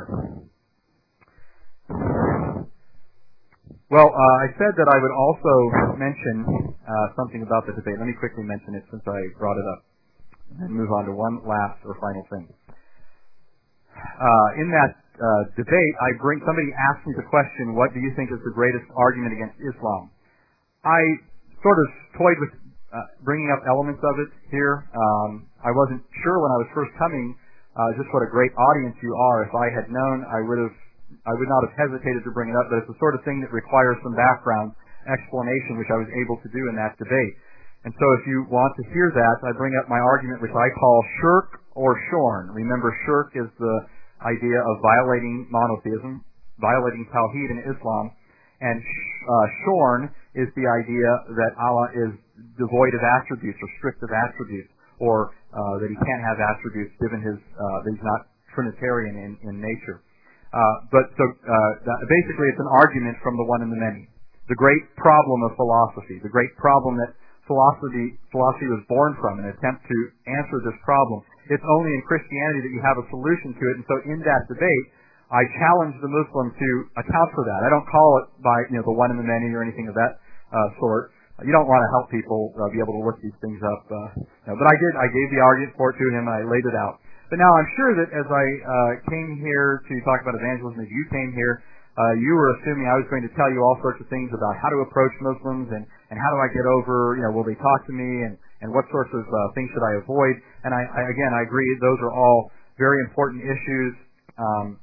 Well, uh, I said that I would also mention uh, something about the debate. Let me quickly mention it since I brought it up, and move on to one last or final thing. Uh, in that uh, debate, I bring somebody asked me the question, "What do you think is the greatest argument against Islam?" I sort of toyed with uh, bringing up elements of it here. Um, I wasn't sure when I was first coming uh, just what a great audience you are. If I had known, I would have. I would not have hesitated to bring it up, but it's the sort of thing that requires some background explanation, which I was able to do in that debate. And so if you want to hear that, I bring up my argument, which I call shirk or shorn. Remember, shirk is the idea of violating monotheism, violating Tawheed in Islam, and uh, shorn is the idea that Allah is devoid of attributes or strict of attributes, or uh, that he can't have attributes given his uh, that he's not Trinitarian in, in nature. Uh, but so uh, basically, it's an argument from the one and the many. The great problem of philosophy, the great problem that philosophy philosophy was born from, an attempt to answer this problem. It's only in Christianity that you have a solution to it, and so in that debate, I challenge the Muslim to account for that. I don't call it by you know the one and the many or anything of that uh, sort. You don't want to help people uh, be able to look these things up, uh, you know, but I did. I gave the argument for it to him. I laid it out. But now I'm sure that as I uh, came here to talk about evangelism, as you came here, uh, you were assuming I was going to tell you all sorts of things about how to approach Muslims and, and how do I get over, you know, will they talk to me and, and what sorts of uh, things should I avoid. And I, I again, I agree, those are all very important issues, um,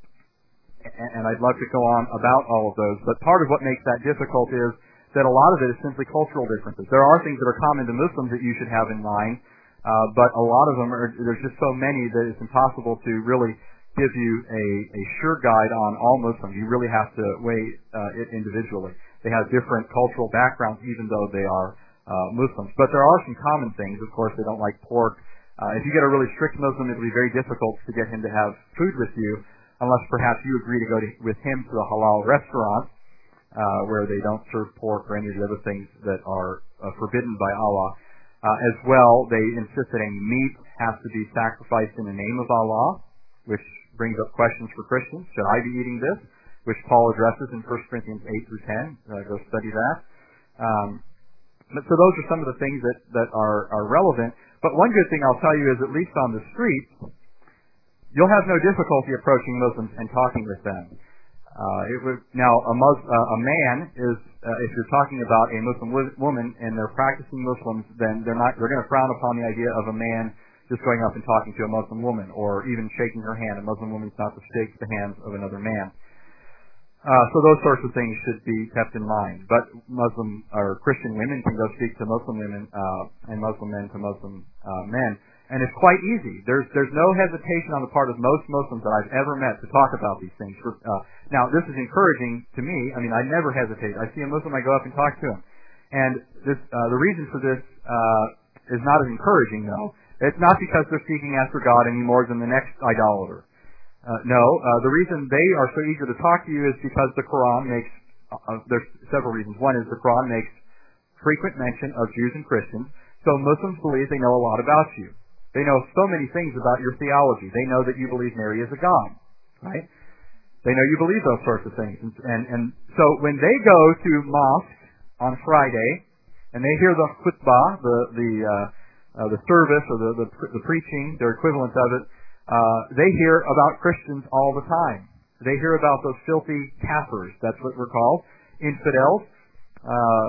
and, and I'd love to go on about all of those. But part of what makes that difficult is that a lot of it is simply cultural differences. There are things that are common to Muslims that you should have in mind, Uh, but a lot of them are, there's just so many that it's impossible to really give you a, a sure guide on all Muslims. You really have to weigh uh, it individually. They have different cultural backgrounds, even though they are uh, Muslims. But there are some common things. Of course, they don't like pork. Uh, if you get a really strict Muslim, it'll be very difficult to get him to have food with you, unless perhaps you agree to go to, with him to a halal restaurant uh, where they don't serve pork or any of the other things that are uh, forbidden by Allah. Uh, as well, they insist that any meat has to be sacrificed in the name of Allah, which brings up questions for Christians. Should I be eating this? Which Paul addresses in First Corinthians eight through ten. Uh, go study that. Um, but so those are some of the things that, that are, are relevant. But one good thing I'll tell you is, at least on the street, you'll have no difficulty approaching Muslims and talking with them. Uh, it was, now, a, Mus- uh, a man is, uh, if you're talking about a Muslim w- woman and they're practicing Muslims, then they're not, they're going to frown upon the idea of a man just going up and talking to a Muslim woman or even shaking her hand. A Muslim woman's not to shake the hands of another man. Uh, so those sorts of things should be kept in mind. But Muslim or Christian women can go speak to Muslim women uh, and Muslim men to Muslim uh, men. And it's quite easy. There's there's no hesitation on the part of most Muslims that I've ever met to talk about these things. For, uh, now, this is encouraging to me. I mean, I never hesitate. I see a Muslim, I go up and talk to him. And this uh, the reason for this uh, is not as encouraging, though. It's not because they're seeking after God any more than the next idolater. Uh, no, uh, the reason they are so eager to talk to you is because the Quran makes, uh, there's several reasons. One is the Quran makes frequent mention of Jews and Christians, so Muslims believe they know a lot about you. They know so many things about your theology. They know that you believe Mary is a god, right? They know you believe those sorts of things. And, and, and so when they go to mosque on Friday and they hear the khutbah, the the uh, uh, the service or the, the the preaching, their equivalent of it, uh, they hear about Christians all the time. They hear about those filthy kafirs. That's what we're called, infidels. Uh,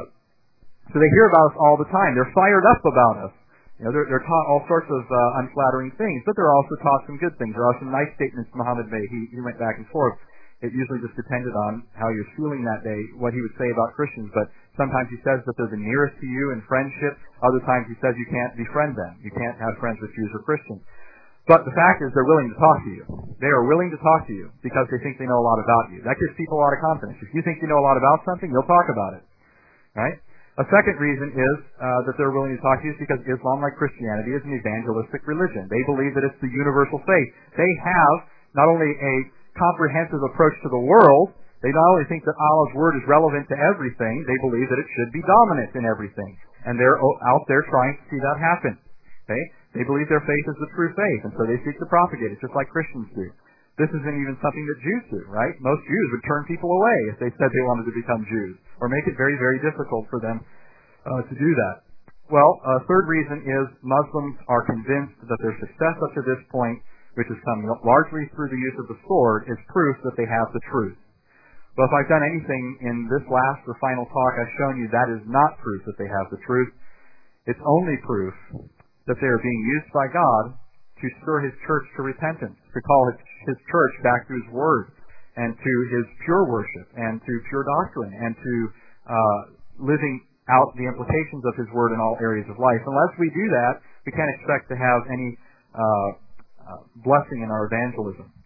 so they hear about us all the time. They're fired up about us. You know, they're, they're taught all sorts of uh, unflattering things, but they're also taught some good things. There are some nice statements Muhammad made. He, he went back and forth. It usually just depended on how you're feeling that day, what he would say about Christians. But sometimes he says that they're the nearest to you in friendship. Other times he says you can't befriend them. You can't have friends with Jews or Christians. But the fact is they're willing to talk to you. They are willing to talk to you because they think they know a lot about you. That gives people a lot of confidence. If you think you know a lot about something, you'll talk about it. Right? A second reason is uh, that they're willing to talk to you is because Islam, like Christianity, is an evangelistic religion. They believe that it's the universal faith. They have not only a comprehensive approach to the world, they not only think that Allah's word is relevant to everything, they believe that it should be dominant in everything. And they're out there trying to see that happen. Okay? They believe their faith is the true faith, and so they seek to propagate it, just like Christians do. This isn't even something that Jews do, right? Most Jews would turn people away if they said they wanted to become Jews, or make it very, very difficult for them uh, to do that. Well, a third reason is Muslims are convinced that their success up to this point, which has come largely through the use of the sword, is proof that they have the truth. Well, if I've done anything in this last or final talk, I've shown you that is not proof that they have the truth. It's only proof that they are being used by God to stir His church to repentance, to call His, his church back to His Word, and to His pure worship, and to pure doctrine, and to uh, living out the implications of His Word in all areas of life. Unless we do that, we can't expect to have any uh, uh, blessing in our evangelism.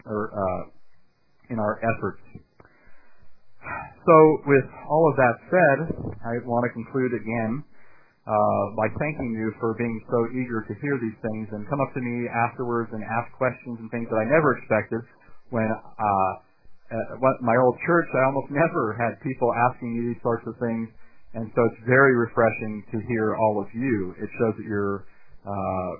or uh, in our efforts. So, with all of that said, I want to conclude again uh, by thanking you for being so eager to hear these things and come up to me afterwards and ask questions and things that I never expected. When uh, at my old church, I almost never had people asking me these sorts of things, and so it's very refreshing to hear all of you. It shows that your uh,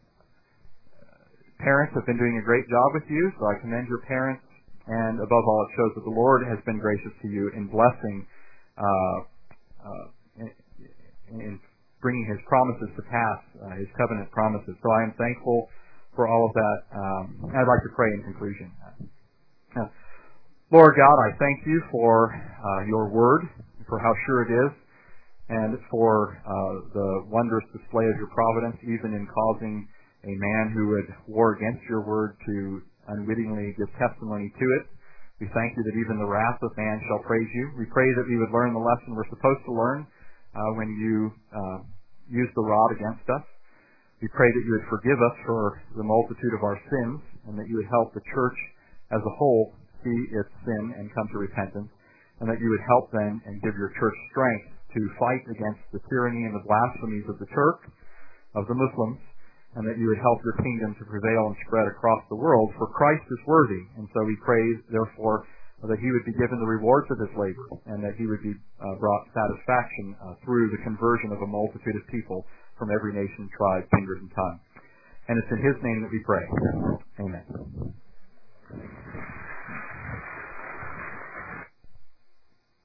parents have been doing a great job with you, so I commend your parents. And above all, it shows that the Lord has been gracious to you in blessing, uh, uh, in, in bringing His promises to pass, uh, His covenant promises. So I am thankful for all of that. Um, I'd like to pray in conclusion. Uh, Lord God, I thank you for uh, your word, for how sure it is, and for uh, the wondrous display of your providence, even in causing a man who would war against your word to unwittingly give testimony to it. We thank you that even the wrath of man shall praise you. We pray that we would learn the lesson we're supposed to learn uh, when you uh, use the rod against us. We pray that you would forgive us for the multitude of our sins, and that you would help the church as a whole see its sin and come to repentance, and that you would help then and give your church strength to fight against the tyranny and the blasphemies of the Turk, of the Muslims, and that you would help your kingdom to prevail and spread across the world, for Christ is worthy. And so we pray, therefore, that he would be given the rewards of his labor, and that he would be uh, brought satisfaction uh, through the conversion of a multitude of people from every nation, tribe, kindred, and tongue. And it's in his name that we pray. Amen.